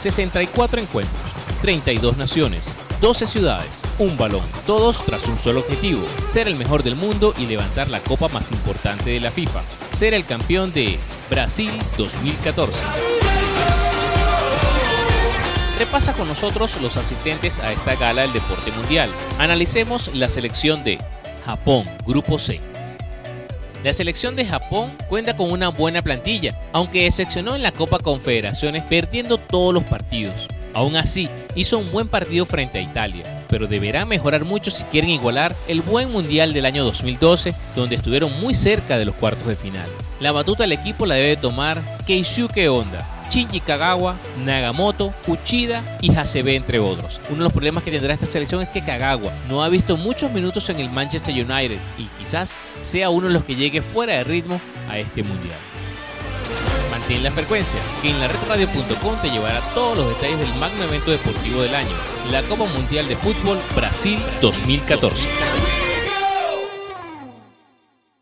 64 encuentros, 32 naciones, 12 ciudades, un balón, todos tras un solo objetivo: ser el mejor del mundo y levantar la copa más importante de la FIFA, ser el campeón de Brasil 2014. Repasa con nosotros los asistentes a esta gala del deporte mundial. Analicemos la selección de Japón, Grupo C. La selección de Japón cuenta con una buena plantilla, aunque decepcionó en la Copa Confederaciones perdiendo todos los partidos. Aún así, hizo un buen partido frente a Italia, pero deberá mejorar mucho si quieren igualar el buen mundial del año 2012, donde estuvieron muy cerca de los cuartos de final. La batuta del equipo la debe tomar Keisuke Honda, Shinji Kagawa, Nagamoto, Uchida y Hasebe, entre otros. Uno de los problemas que tendrá esta selección es que Kagawa no ha visto muchos minutos en el Manchester United y quizás sea uno de los que llegue fuera de ritmo a este mundial. Mantén la frecuencia, que en laredradio.com te llevará todos los detalles del magno evento deportivo del año, la Copa Mundial de Fútbol Brasil 2014.